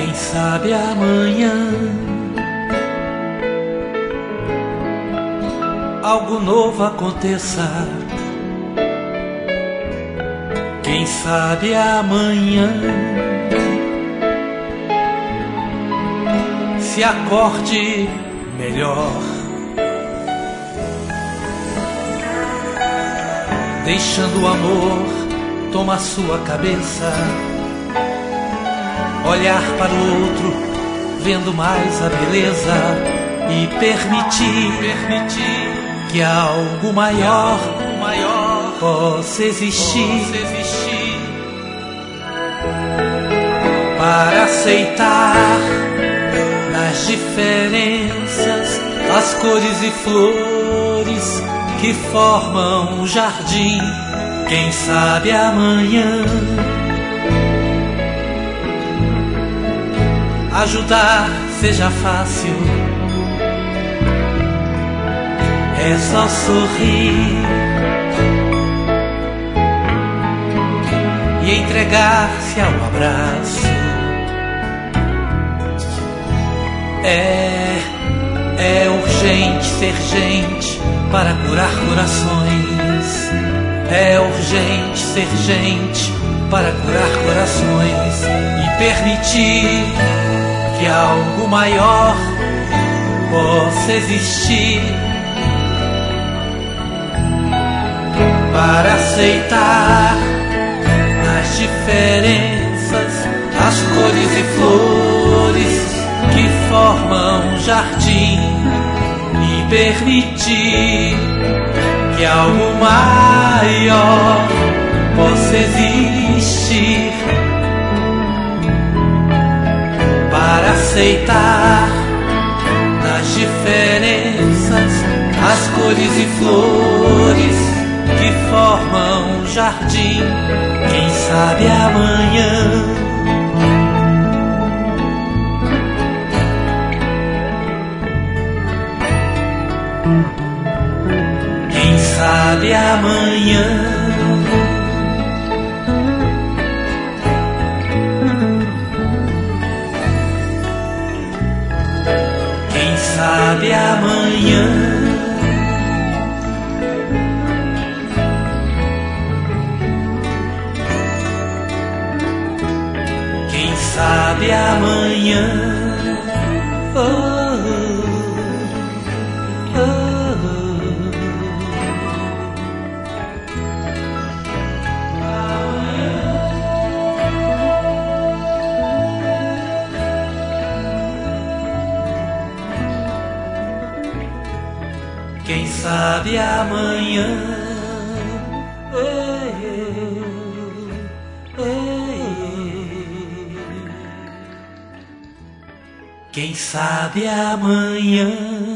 Quem sabe amanhã algo novo aconteça. Quem sabe amanhã se acorde melhor, deixando o amor tomar sua cabeça, olhar para o outro, vendo mais a beleza e permitir que algo maior possa existir, para aceitar nas diferenças as cores e flores que formam um jardim. Quem sabe amanhã ajudar seja fácil, é só sorrir e entregar-se ao abraço. É urgente ser gente para curar corações. É urgente ser gente para curar corações e permitir que algo maior possa existir, para aceitar nas diferenças as cores e flores que formam um jardim e permitir que algo maior possa existir, para aceitar nas diferenças as cores e flores que formam um jardim. Quem sabe amanhã quem sabe amanhã quem sabe amanhã quem sabe amanhã quem sabe amanhã quem sabe amanhã